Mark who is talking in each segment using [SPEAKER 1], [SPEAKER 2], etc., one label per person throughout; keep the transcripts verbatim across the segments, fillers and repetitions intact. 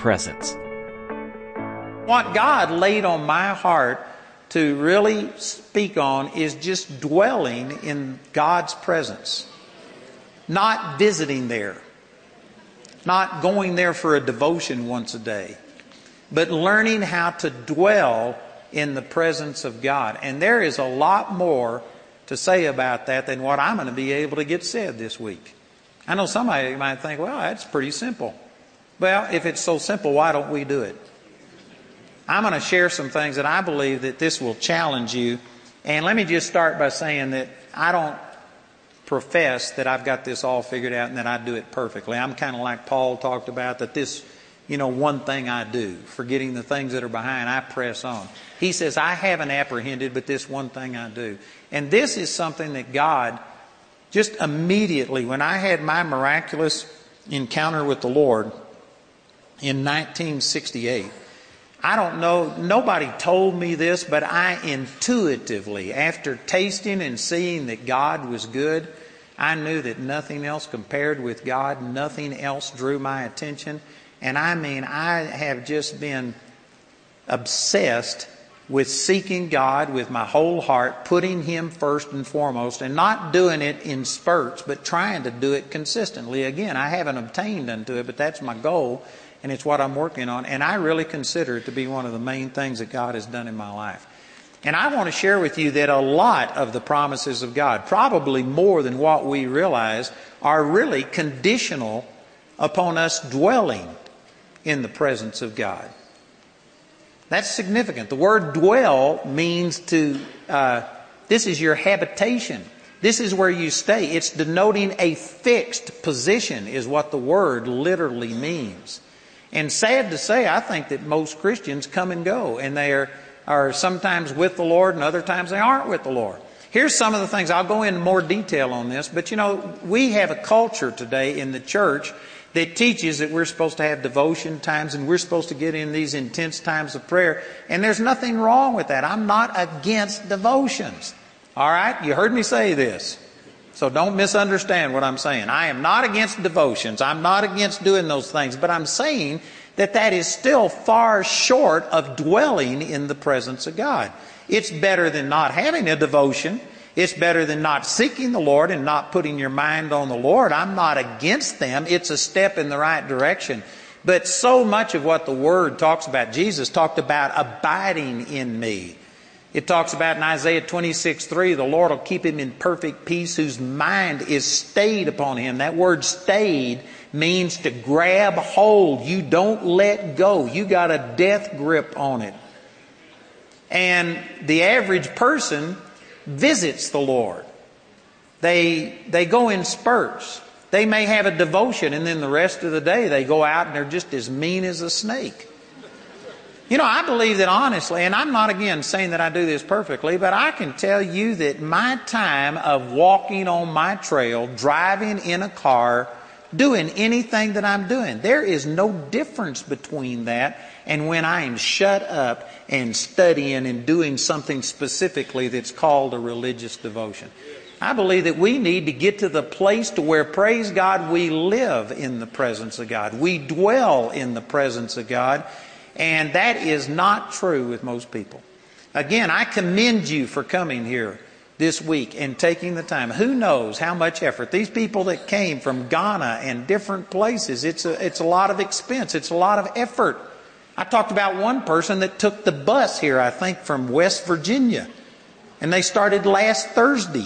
[SPEAKER 1] presence.
[SPEAKER 2] What God laid on my heart to really speak on is just dwelling in God's presence. Not visiting there. Not going there for a devotion once a day. But learning how to dwell in the presence of God. And there is a lot more to say about that than what I'm going to be able to get said this week. I know somebody might think, well, that's pretty simple. Well, if it's so simple, why don't we do it? I'm going to share some things that I believe that this will challenge you. And let me just start by saying that I don't profess that I've got this all figured out and that I do it perfectly. I'm kind of like Paul talked about, that this, you know, one thing I do, forgetting the things that are behind, I press on. He says, I haven't apprehended, but this one thing I do. And this is something that God, just immediately, when I had my miraculous encounter with the Lord in nineteen sixty-eight, I don't know, nobody told me this, but I intuitively, after tasting and seeing that God was good, I knew that nothing else compared with God, nothing else drew my attention. And I mean, I have just been obsessed with seeking God with my whole heart, putting Him first and foremost, and not doing it in spurts, but trying to do it consistently. Again, I haven't obtained unto it, but that's my goal. And it's what I'm working on. And I really consider it to be one of the main things that God has done in my life. And I want to share with you that a lot of the promises of God, probably more than what we realize, are really conditional upon us dwelling in the presence of God. That's significant. The word dwell means to, uh, this is your habitation. This is where you stay. It's denoting a fixed position is what the word literally means. And sad to say, I think that most Christians come and go, and they are, are sometimes with the Lord and other times they aren't with the Lord. Here's some of the things. I'll go into more detail on this, but you know, we have a culture today in the church that teaches that we're supposed to have devotion times and we're supposed to get in these intense times of prayer. And there's nothing wrong with that. I'm not against devotions. All right? You heard me say this. So don't misunderstand what I'm saying. I am not against devotions. I'm not against doing those things. But I'm saying that that is still far short of dwelling in the presence of God. It's better than not having a devotion. It's better than not seeking the Lord and not putting your mind on the Lord. I'm not against them. It's a step in the right direction. But so much of what the Word talks about, Jesus talked about abiding in me. It talks about in Isaiah twenty-six three, the Lord will keep him in perfect peace whose mind is stayed upon him. That word stayed means to grab hold. You don't let go. You got a death grip on it. And the average person visits the Lord. They, they go in spurts. They may have a devotion and then the rest of the day they go out and they're just as mean as a snake. You know, I believe that honestly, and I'm not again saying that I do this perfectly, but I can tell you that my time of walking on my trail, driving in a car, doing anything that I'm doing, there is no difference between that and when I am shut up and studying and doing something specifically that's called a religious devotion. I believe that we need to get to the place to where, praise God, we live in the presence of God. We dwell in the presence of God. And that is not true with most people. Again, I commend you for coming here this week and taking the time. Who knows how much effort. These people that came from Ghana and different places, it's a, it's a lot of expense. It's a lot of effort. I talked about one person that took the bus here, I think, from West Virginia. And they started last Thursday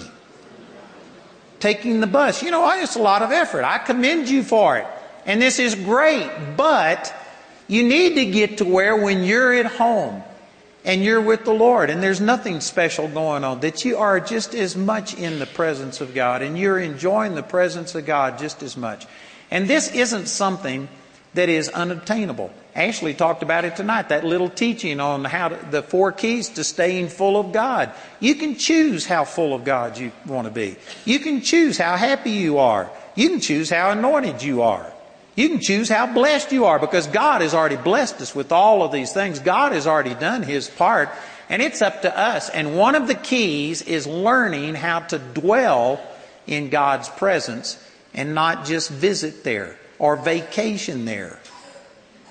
[SPEAKER 2] taking the bus. You know, it's a lot of effort. I commend you for it. And this is great, but you need to get to where when you're at home and you're with the Lord and there's nothing special going on, that you are just as much in the presence of God and you're enjoying the presence of God just as much. And this isn't something that is unobtainable. Ashley talked about it tonight, that little teaching on how to, the four keys to staying full of God. You can choose how full of God you want to be. You can choose how happy you are. You can choose how anointed you are. You can choose how blessed you are, because God has already blessed us with all of these things. God has already done His part, and it's up to us. And one of the keys is learning how to dwell in God's presence and not just visit there or vacation there.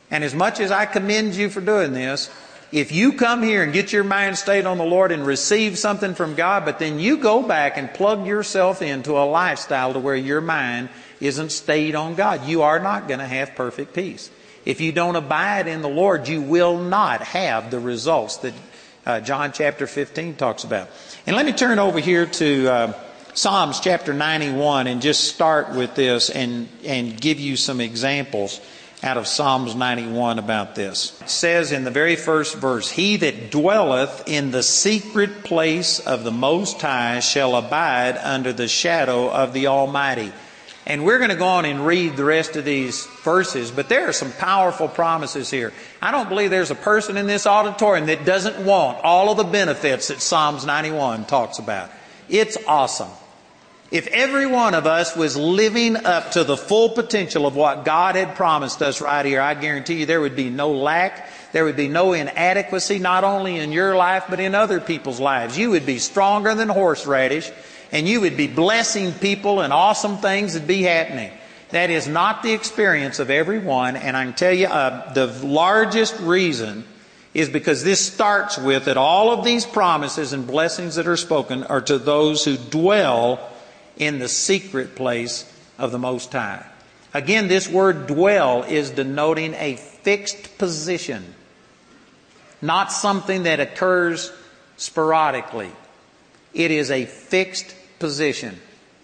[SPEAKER 2] And as much as I commend you for doing this, if you come here and get your mind stayed on the Lord and receive something from God, but then you go back and plug yourself into a lifestyle to where your mind isn't stayed on God, you are not going to have perfect peace. If you don't abide in the Lord, you will not have the results that uh, John chapter fifteen talks about. And let me turn over here to uh, Psalms chapter ninety-one and just start with this and, and give you some examples out of Psalms ninety-one about this. It says in the very first verse, "He that dwelleth in the secret place of the Most High shall abide under the shadow of the Almighty." And we're going to go on and read the rest of these verses, but there are some powerful promises here. I don't believe there's a person in this auditorium that doesn't want all of the benefits that Psalms ninety-one talks about. It's awesome. If every one of us was living up to the full potential of what God had promised us right here, I guarantee you there would be no lack, there would be no inadequacy, not only in your life, but in other people's lives. You would be stronger than horseradish, and you would be blessing people, and awesome things would be happening. That is not the experience of everyone, and I can tell you uh, the largest reason is because this starts with that all of these promises and blessings that are spoken are to those who dwell in the secret place of the Most High. Again, this word dwell is denoting a fixed position, not something that occurs sporadically. It is a fixed position.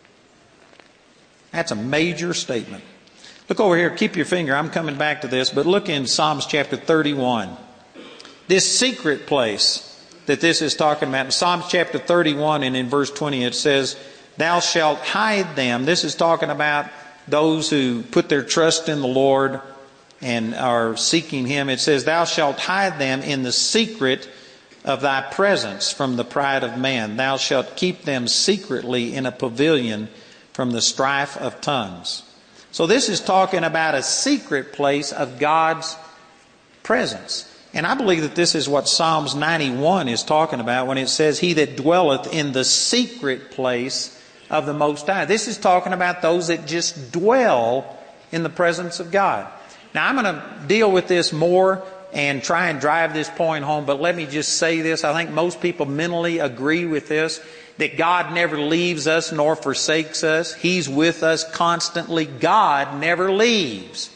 [SPEAKER 2] That's a major statement. Look over here, keep your finger, I'm coming back to this, but look in Psalms chapter thirty-one. This secret place that this is talking about, in Psalms chapter thirty-one and in verse twenty it says, "Thou shalt hide them." This is talking about those who put their trust in the Lord and are seeking Him. It says, "Thou shalt hide them in the secret of thy presence from the pride of man. Thou shalt keep them secretly in a pavilion from the strife of tongues." So this is talking about a secret place of God's presence. And I believe that this is what Psalms ninety-one is talking about when it says, "He that dwelleth in the secret place of the Most High." This is talking about those that just dwell in the presence of God. Now I'm going to deal with this more and try and drive this point home, but let me just say this. I think most people mentally agree with this, that God never leaves us nor forsakes us. He's with us constantly. God never leaves.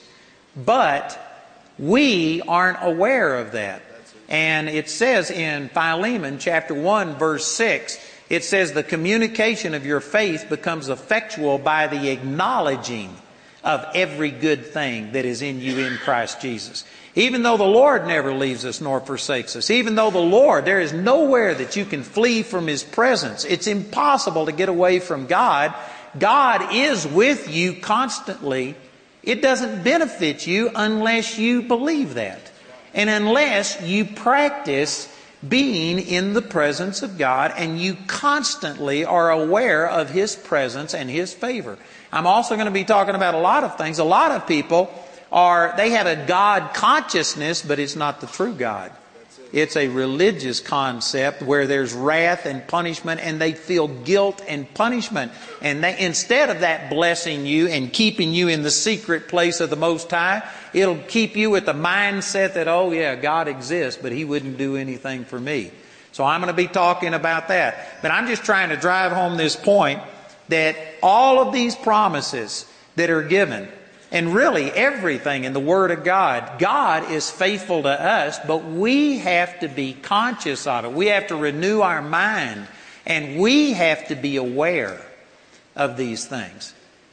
[SPEAKER 2] But we aren't aware of that. And it says in Philemon chapter one verse six, it says, "The communication of your faith becomes effectual by the acknowledging of every good thing that is in you in Christ Jesus." Even though the Lord never leaves us nor forsakes us, even though the Lord, there is nowhere that you can flee from His presence. It's impossible to get away from God. God is with you constantly. It doesn't benefit you unless you believe that. And unless you practice being in the presence of God and you constantly are aware of His presence and His favor. I'm also going to be talking about a lot of things. A lot of people are, they have a God consciousness, but it's not the true God. It's a religious concept where there's wrath and punishment, and they feel guilt and punishment. And they, instead of that blessing you and keeping you in the secret place of the Most High, it'll keep you with the mindset that, oh yeah, God exists, but He wouldn't do anything for me. So I'm going to be talking about that. But I'm just trying to drive home this point that all of these promises that are given, and really everything in the Word of God, God is faithful to us, but we have to be conscious of it. We have to renew our mind, and we have to be aware of these things.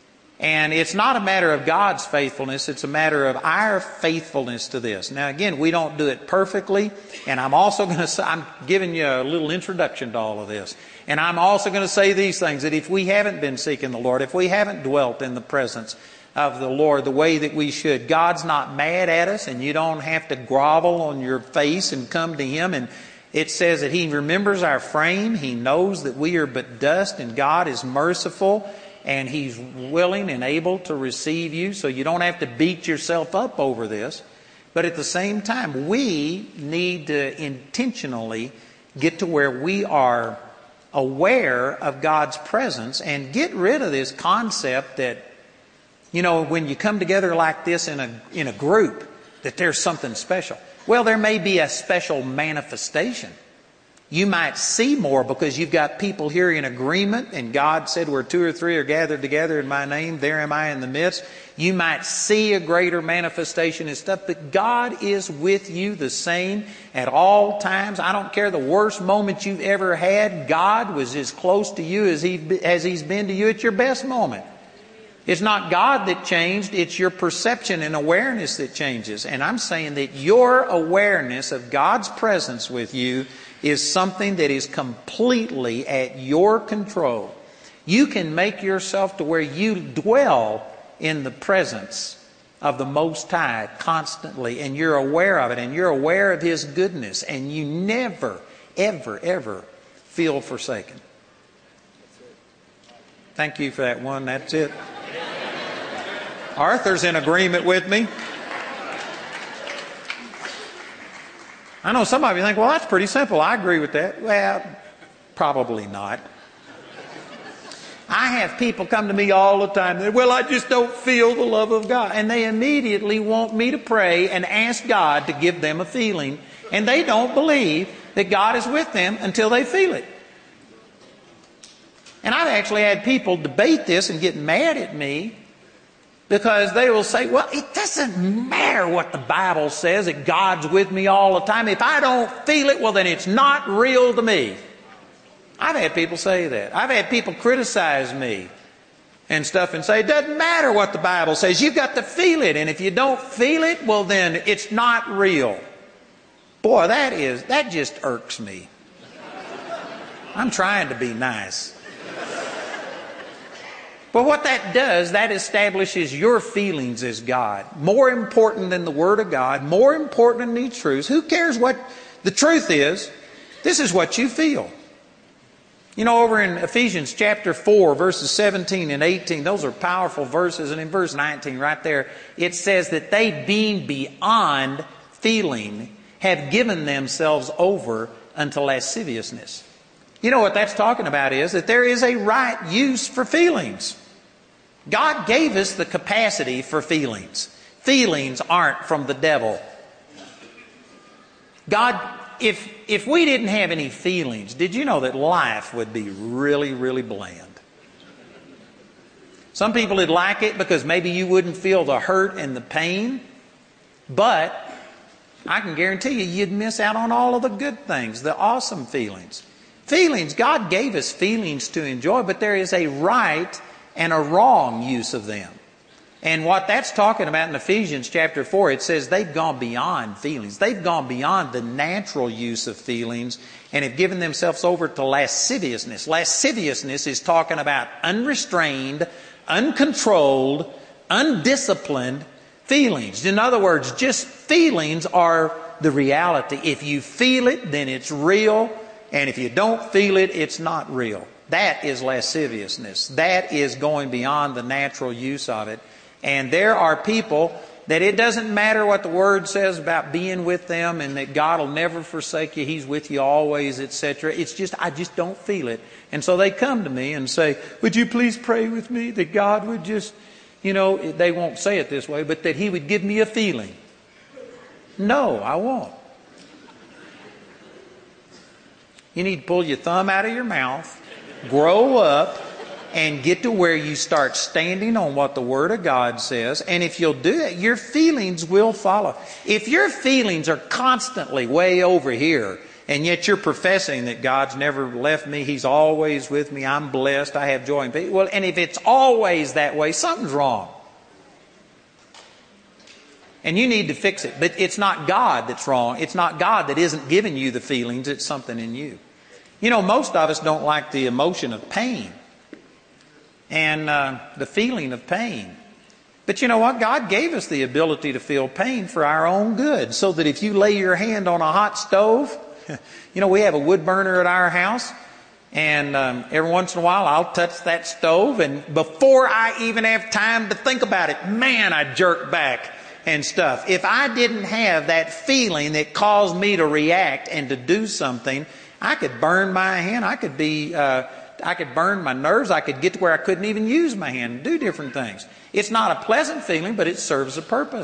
[SPEAKER 2] And it's not a matter of God's faithfulness, it's a matter of our faithfulness to this. Now again, we don't do it perfectly, and I'm also going to say, I'm giving you a little introduction to all of this. And I'm also going to say these things, that if we haven't been seeking the Lord, if we haven't dwelt in the presence of the Lord the way that we should, God's not mad at us, and you don't have to grovel on your face and come to Him. And it says that He remembers our frame. He knows that we are but dust, and God is merciful, and He's willing and able to receive you. So you don't have to beat yourself up over this. But at the same time, we need to intentionally get to where we are aware of God's presence and get rid of this concept that, you know, when you come together like this in a in a group, that there's something special. Well, there may be a special manifestation. You might see more because you've got people here in agreement, and God said where two or three are gathered together in my name, there am I in the midst. You might see a greater manifestation and stuff, but God is with you the same at all times. I don't care the worst moment you've ever had. God was as close to you as, he, as He's been to you at your best moment. It's not God that changed, it's your perception and awareness that changes. And I'm saying that your awareness of God's presence with you is something that is completely at your control. You can make yourself to where you dwell in the presence of the Most High constantly, and you're aware of it, and you're aware of His goodness, and you never, ever, ever feel forsaken. Thank you for that one. That's it. Arthur's in agreement with me. I know some of you think, well, that's pretty simple. I agree with that. Well, probably not. I have people come to me all the time. They, well, I just don't feel the love of God. And they immediately want me to pray and ask God to give them a feeling. And they don't believe that God is with them until they feel it. And I've actually had people debate this and get mad at me because they will say, well, it doesn't matter what the Bible says, that God's with me all the time. If I don't feel it, well, then it's not real to me. I've had people say that. I've had people criticize me and stuff and say, it doesn't matter what the Bible says. You've got to feel it. And if you don't feel it, well, then it's not real. Boy, that is, that just irks me. I'm trying to be nice. But what that does, that establishes your feelings as God. More important than the Word of God, more important than these truths. Who cares what the truth is? This is what you feel. You know, over in Ephesians chapter four, verses seventeen and eighteen, those are powerful verses. And in verse nineteen, right there, it says that they, being beyond feeling, have given themselves over unto lasciviousness. You know what that's talking about is that there is a right use for feelings. God gave us the capacity for feelings. Feelings aren't from the devil. God, if, if we didn't have any feelings, did you know that life would be really, really bland? Some people would like it because maybe you wouldn't feel the hurt and the pain. But I can guarantee you, you'd miss out on all of the good things, the awesome feelings. Feelings, God gave us feelings to enjoy, but there is a right and a wrong use of them. And what that's talking about in Ephesians chapter four, it says they've gone beyond feelings. They've gone beyond the natural use of feelings and have given themselves over to lasciviousness. Lasciviousness is talking about unrestrained, uncontrolled, undisciplined feelings. In other words, just feelings are the reality. If you feel it, then it's real. And if you don't feel it, it's not real. That is lasciviousness. That is going beyond the natural use of it. And there are people that it doesn't matter what the Word says about being with them and that God will never forsake you. He's with you always, et cetera. It's just, I just don't feel it. And so they come to me and say, would you please pray with me that God would just, you know, they won't say it this way, but that He would give me a feeling. No, I won't. You need to pull your thumb out of your mouth, grow up, and get to where you start standing on what the Word of God says. And if you'll do it, your feelings will follow. If your feelings are constantly way over here, and yet you're professing that God's never left me, He's always with me, I'm blessed, I have joy and peace. Well, and if it's always that way, something's wrong. And you need to fix it. But it's not God that's wrong. It's not God that isn't giving you the feelings. It's something in you. You know, most of us don't like the emotion of pain and uh, the feeling of pain. But you know what? God gave us the ability to feel pain for our own good. So that if you lay your hand on a hot stove, you know, we have a wood burner at our house. And um, every once in a while I'll touch that stove. And before I even have time to think about it, man, I jerk back and stuff. If I didn't have that feeling that caused me to react and to do something, I could burn my hand. I could be, uh, I could burn my nerves. I could get to where I couldn't even use my hand and do different things. It's not a pleasant feeling, but it serves a purpose.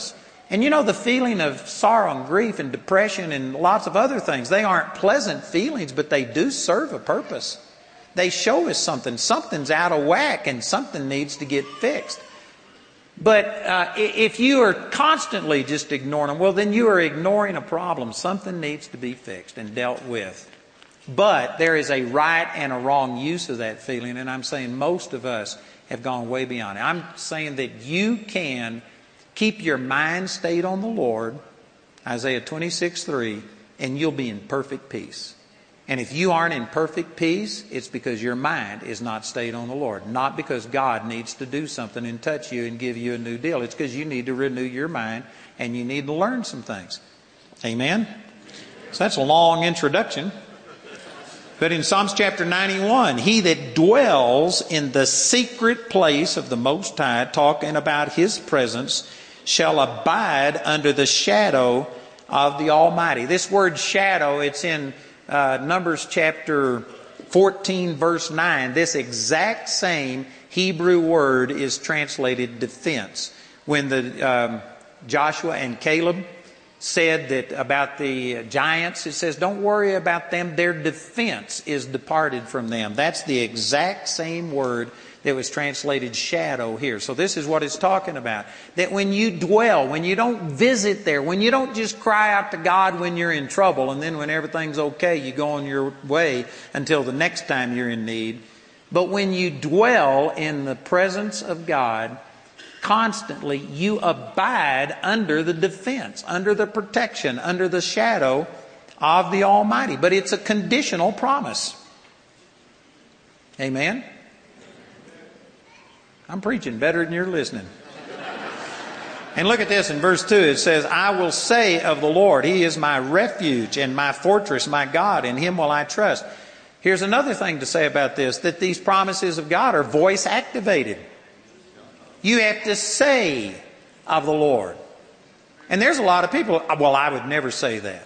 [SPEAKER 2] And you know, the feeling of sorrow and grief and depression and lots of other things, they aren't pleasant feelings, but they do serve a purpose. They show us something. Something's out of whack and something needs to get fixed. But uh, if you are constantly just ignoring them, well, then you are ignoring a problem. Something needs to be fixed and dealt with. But there is a right and a wrong use of that feeling, and I'm saying most of us have gone way beyond it. I'm saying that you can keep your mind stayed on the Lord, Isaiah twenty-six three, and you'll be in perfect peace. And if you aren't in perfect peace, it's because your mind is not stayed on the Lord. Not because God needs to do something and touch you and give you a new deal. It's because you need to renew your mind and you need to learn some things. Amen? So that's a long introduction. But in Psalms chapter ninety-one, he that dwells in the secret place of the Most High, talking about his presence, shall abide under the shadow of the Almighty. This word shadow, it's in uh, Numbers chapter fourteen, verse nine. This exact same Hebrew word is translated defense. When the um, Joshua and Caleb said that about the giants, it says, don't worry about them. Their defense is departed from them. That's the exact same word that was translated shadow here. So this is what it's talking about. That when you dwell, when you don't visit there, when you don't just cry out to God when you're in trouble, and then when everything's okay, you go on your way until the next time you're in need. But when you dwell in the presence of God, constantly, you abide under the defense, under the protection, under the shadow of the Almighty. But it's a conditional promise. Amen? I'm preaching better than you're listening. And look at this in verse two. It says, I will say of the Lord, He is my refuge and my fortress, my God. In Him will I trust. Here's another thing to say about this, that these promises of God are voice activated. You have to say of the Lord. And there's a lot of people, well, I would never say that.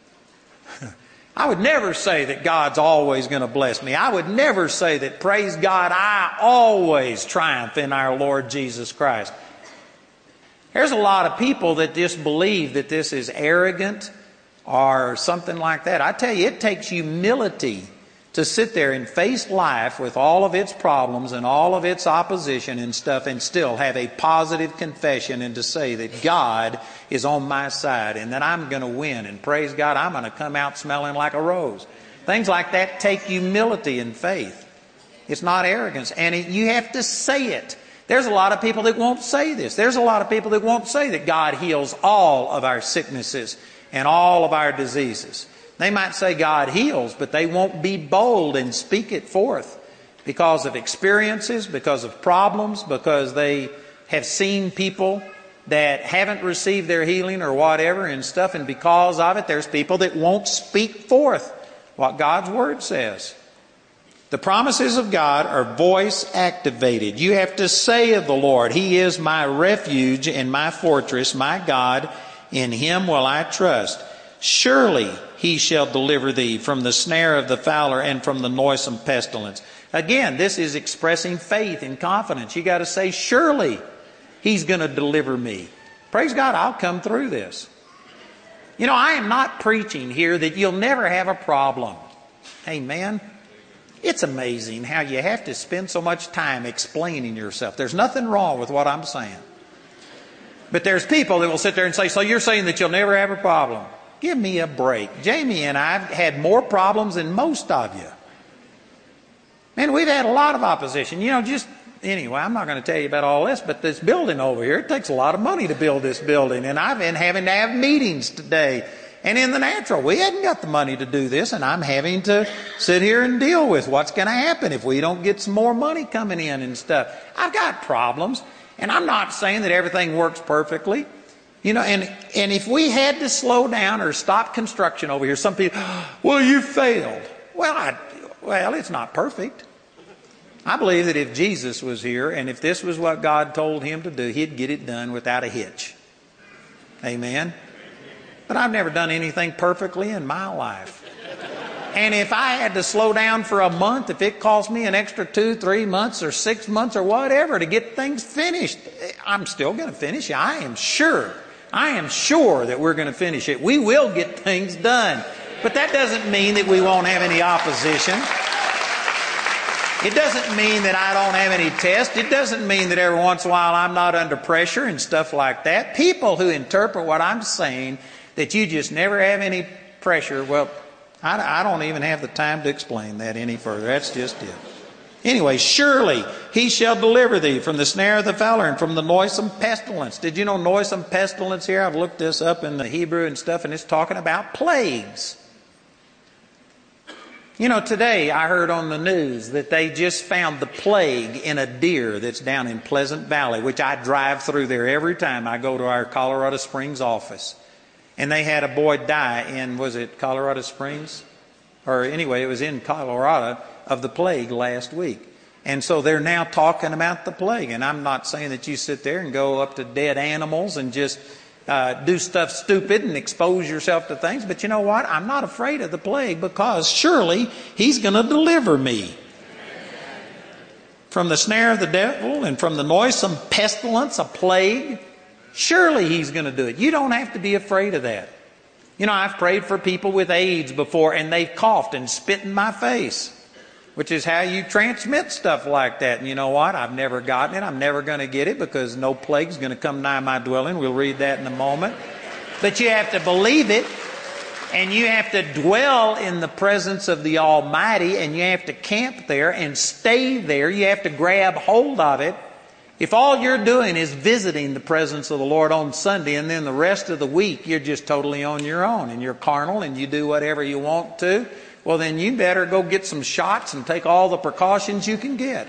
[SPEAKER 2] I would never say that God's always going to bless me. I would never say that, praise God, I always triumph in our Lord Jesus Christ. There's a lot of people that just believe that this is arrogant or something like that. I tell you, it takes humility to sit there and face life with all of its problems and all of its opposition and stuff and still have a positive confession and to say that God is on my side and that I'm going to win, and praise God, I'm going to come out smelling like a rose. Things like that take humility and faith. It's not arrogance. And it, you have to say it. There's a lot of people that won't say this. There's a lot of people that won't say that God heals all of our sicknesses and all of our diseases. They might say God heals, but they won't be bold and speak it forth because of experiences, because of problems, because they have seen people that haven't received their healing or whatever and stuff. And because of it, there's people that won't speak forth what God's Word says. The promises of God are voice activated. You have to say of the Lord, He is my refuge and my fortress, my God. In Him will I trust. Surely He shall deliver thee from the snare of the fowler and from the noisome pestilence. Again, this is expressing faith and confidence. You got to say, surely He's going to deliver me. Praise God, I'll come through this. You know, I am not preaching here that you'll never have a problem. Amen. It's amazing how you have to spend so much time explaining yourself. There's nothing wrong with what I'm saying. But there's people that will sit there and say, so you're saying that you'll never have a problem. Give me a break. Jamie and I have had more problems than most of you. Man, we've had a lot of opposition. You know, just, anyway, I'm not going to tell you about all this, but this building over here, it takes a lot of money to build this building. And I've been having to have meetings today. And in the natural, we hadn't got the money to do this, and I'm having to sit here and deal with what's going to happen if we don't get some more money coming in and stuff. I've got problems, and I'm not saying that everything works perfectly. You know, and, and if we had to slow down or stop construction over here, some people, well, you failed. Well, I, well, it's not perfect. I believe that if Jesus was here and if this was what God told Him to do, He'd get it done without a hitch. Amen. But I've never done anything perfectly in my life. And if I had to slow down for a month, if it cost me an extra two, three months or six months or whatever to get things finished, I'm still going to finish. I am sure I am sure that we're going to finish it. We will get things done. But that doesn't mean that we won't have any opposition. It doesn't mean that I don't have any tests. It doesn't mean that every once in a while I'm not under pressure and stuff like that. People who interpret what I'm saying, that you just never have any pressure, well, I, I don't even have the time to explain that any further. That's just it. Anyway, surely he shall deliver thee from the snare of the fowler and from the noisome pestilence. Did you know noisome pestilence here? I've looked this up in the Hebrew and stuff, and it's talking about plagues. You know, today I heard on the news that they just found the plague in a deer that's down in Pleasant Valley, which I drive through there every time I go to our Colorado Springs office. And they had a boy die in, was it Colorado Springs? Or anyway, it was in Colorado, of the plague last week. And so they're now talking about the plague. And I'm not saying that you sit there and go up to dead animals and just uh, do stuff stupid and expose yourself to things. But you know what? I'm not afraid of the plague, because surely he's going to deliver me from the snare of the devil and from the noisome pestilence, a plague. Surely he's going to do it. You don't have to be afraid of that. You know, I've prayed for people with AIDS before, and they've coughed and spit in my face, which is how you transmit stuff like that. And you know what? I've never gotten it. I'm never going to get it, because no plague's going to come nigh my dwelling. We'll read that in a moment. But you have to believe it, and you have to dwell in the presence of the Almighty, and you have to camp there and stay there. You have to grab hold of it. If all you're doing is visiting the presence of the Lord on Sunday, and then the rest of the week you're just totally on your own and you're carnal and you do whatever you want to, well, then you better go get some shots and take all the precautions you can get.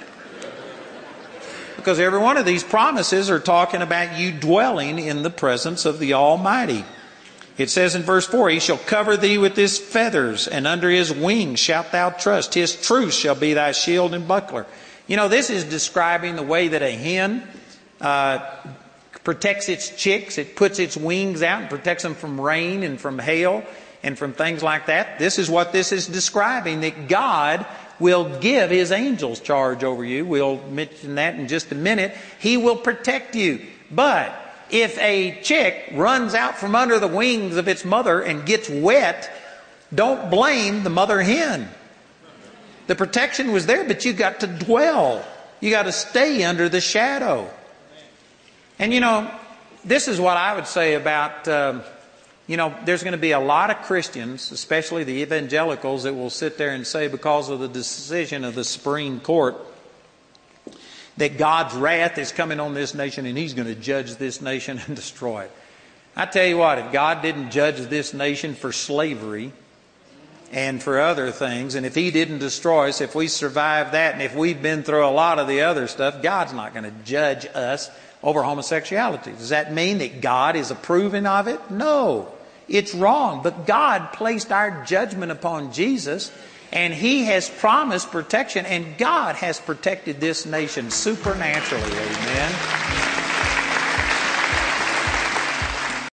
[SPEAKER 2] Because every one of these promises are talking about you dwelling in the presence of the Almighty. It says in verse four, he shall cover thee with his feathers, and under his wings shalt thou trust. His truth shall be thy shield and buckler. You know, this is describing the way that a hen uh, protects its chicks. It puts its wings out and protects them from rain and from hail and from things like that. This is what this is describing, that God will give his angels charge over you. We'll mention that in just a minute. He will protect you. But if a chick runs out from under the wings of its mother and gets wet, don't blame the mother hen. The protection was there, but you got to dwell. You got to stay under the shadow. And you know, this is what I would say about, um, you know, there's going to be a lot of Christians, especially the evangelicals, that will sit there and say, because of the decision of the Supreme Court, that God's wrath is coming on this nation and he's going to judge this nation and destroy it. I tell you what, if God didn't judge this nation for slavery and for other things, and if he didn't destroy us, if we survived that, and if we've been through a lot of the other stuff, God's not going to judge us over homosexuality. Does that mean that God is approving of it? No, it's wrong. But God placed our judgment upon Jesus, and he has promised protection, and God has protected this nation supernaturally. Amen.